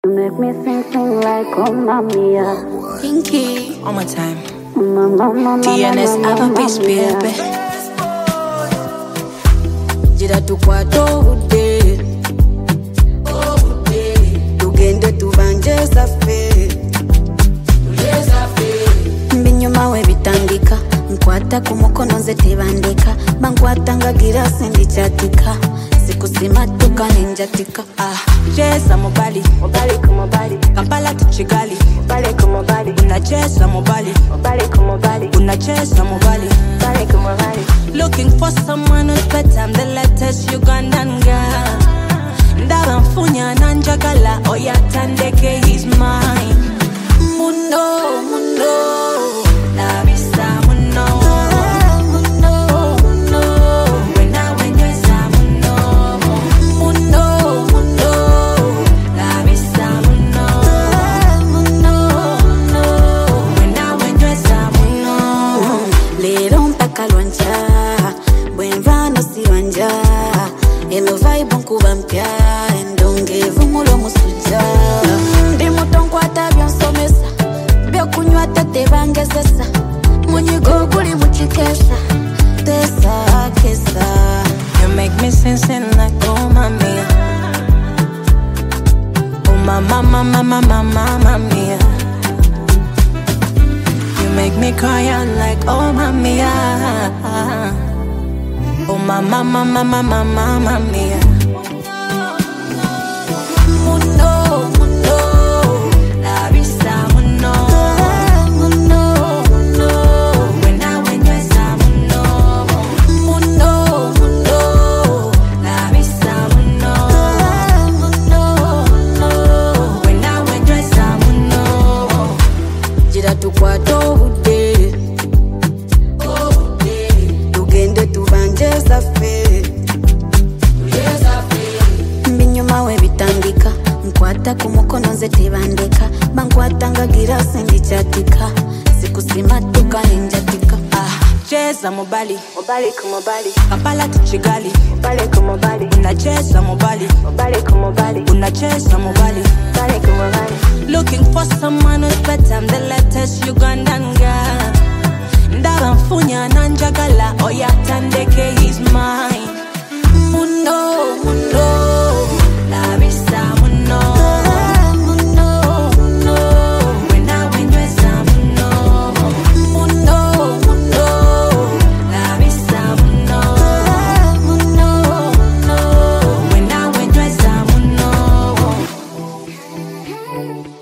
You make me sing like oh mamia. Pinky, all my time. Mama, DNS Avapeace, baby. Jira tukwata ude, tugende tubanje safe. Mbinyuma we bitandika, nkwata kumukono nze tebandeka. Bankwata nga girasi ndichatika, sikusimatuka ninjatika. Cheza mobali, mobali kumobali, Kampala to Kigali, mobali kumobali, unacheza mobali, mobali kumobali, unacheza mobali. mobali kumobali. Looking for someone who's better than the latest Ugandan girl. Ndaba mfunya nanjagala oyatandeke, he's mine. Muno, muno, labisa muno. Muno, muno, wena wenyweza muno. Muno, muno, labisa muno. Muno, muno, wena wenyweza muno. Lero mpaka lwanja, bwenvano siwanja. Eno vibe nkuba mpya, endongevu mulo musuja. Ndi muto nkwata byonsomesa, byokunywa tate bangezesa. Munyigo guli mukikesa, tesa kesa. You make me sing like oh mamia. Oh mama, mama, mama, mama mia. You make me cry out like oh mamia. Oh mama, mama, mama, mama mia. Muno, muno, labisa muno. Muno, muno, wena wenyweza muno. Muno, muno, labisa muno. Muno, muno, wena wenyweza muno. Jira tukwata ude, tugende tubanje safe. Mbinyuma we bitandika, nkwata kumukono nze tebandeka. Bankwata nga girasi ndichatika, sikusimatuka ninjatika. Cheza mobali, Mobali kumobali, Kampala to Kigali, mobali kumobali, unacheza mobali, mobali kumobali, unacheza mobali. mobali kumobali. Looking for someone who's better than the latest Ugandan girl. Ndaba mfunya nanjagala oyatandeke, he's mine. Muno, muno, labisa muno. Muno, muno, wena wenyweza muno. Muno, muno, labisa muno. Muno, muno, wena wenyweza muno.